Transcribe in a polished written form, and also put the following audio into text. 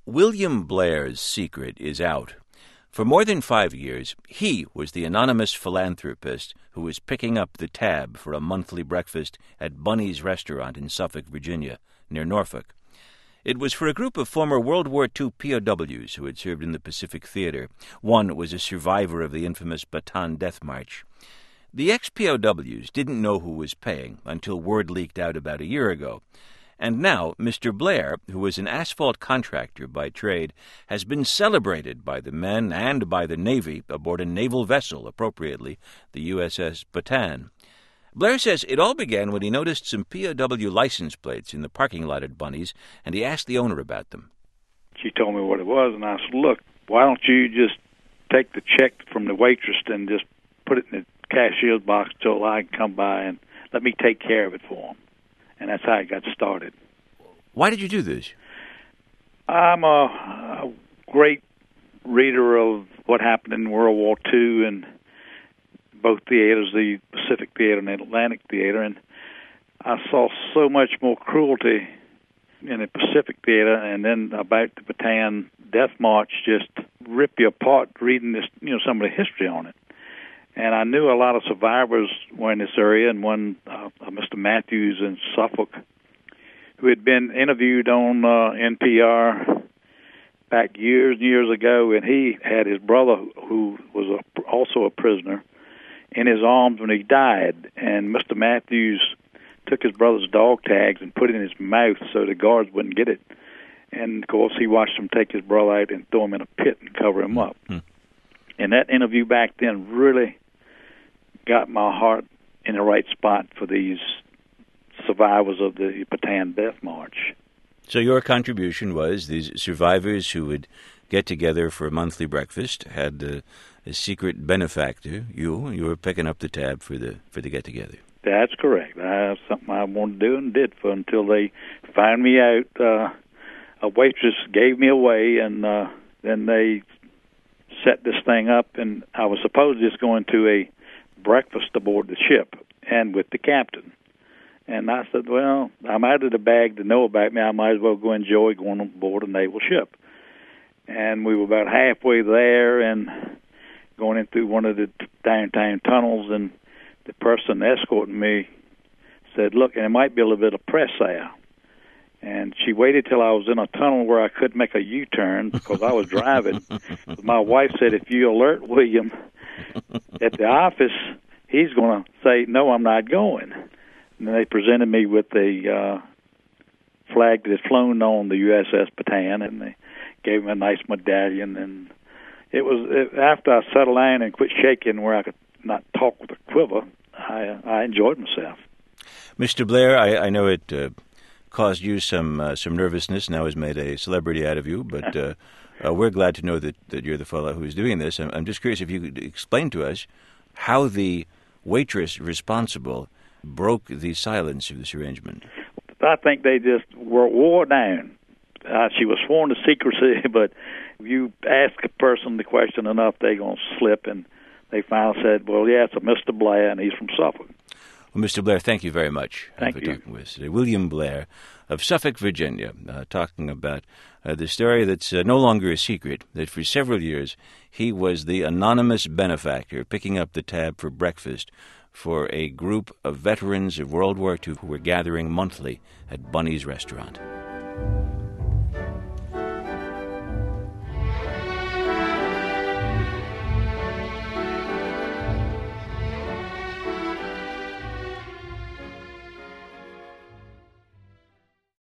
William Blair's secret is out. For more than 5 years, he was the anonymous philanthropist who was picking up the tab for a monthly breakfast at Bunny's Restaurant in Suffolk, Virginia, near Norfolk. It was for a group of former World War II POWs who had served in the Pacific Theater. One was a survivor of the infamous Bataan Death March. The ex-POWs didn't know who was paying until word leaked out about a year ago. And now, Mr. Blair, who was an asphalt contractor by trade, has been celebrated by the men and by the Navy aboard a naval vessel, appropriately, the USS Bataan. Blair says it all began when he noticed some POW license plates in the parking lot at Bunny's, and he asked the owner about them. She told me what it was, and I said, look, why don't you just take the check from the waitress and just put it in the cashier's box till I can come by and let me take care of it for him. And that's how it got started. Why did you do this? I'm a great reader of what happened in World War II and both theaters, the Pacific Theater and the Atlantic Theater, and I saw so much more cruelty in the Pacific Theater, and then about the Bataan Death March just rip you apart reading this, some of the history on it. And I knew a lot of survivors were in this area, and one, Mr. Matthews in Suffolk, who had been interviewed on NPR back years and years ago, and he had his brother, who was also a prisoner, in his arms when he died. And Mr. Matthews took his brother's dog tags and put it in his mouth so the guards wouldn't get it. And, of course, he watched him take his brother out and throw him in a pit and cover him up. And that interview back then really got my heart in the right spot for these survivors of the Bataan Death March. So your contribution was these survivors who would get together for a monthly breakfast had a secret benefactor. You were picking up the tab for the get-together. That's correct. That's something I wanted to do and did for until they found me out. A waitress gave me away, and then they set this thing up, and I was supposed to just go into a breakfast aboard the ship and with the captain. And I said, well, I'm out of the bag to know about me. I might as well go enjoy going aboard a naval ship. And we were about halfway there and going in through one of the downtown tunnels, and the person escorting me said, look, and it might be a little bit of press there. And she waited till I was in a tunnel where I couldn't make a U-turn because I was driving. My wife said, if you alert William at the office, he's going to say, no, I'm not going. And they presented me with the flag that had flown on the USS Bataan, and they gave me a nice medallion. And it was after I settled down and quit shaking where I could not talk with a quiver, I enjoyed myself. Mr. Blair, I know it caused you some nervousness, now has made a celebrity out of you, but we're glad to know that you're the fellow who's doing this. I'm just curious if you could explain to us how the waitress responsible broke the silence of this arrangement. I think they just wore down. She was sworn to secrecy, but if you ask a person the question enough, they're going to slip, and they finally said, well, yeah, it's a Mr. Blair, and he's from Suffolk. Well, Mr. Blair, thank you very much for talking with us today. William Blair of Suffolk, Virginia, talking about the story that's no longer a secret, that for several years he was the anonymous benefactor picking up the tab for breakfast for a group of veterans of World War II who were gathering monthly at Bunny's Restaurant.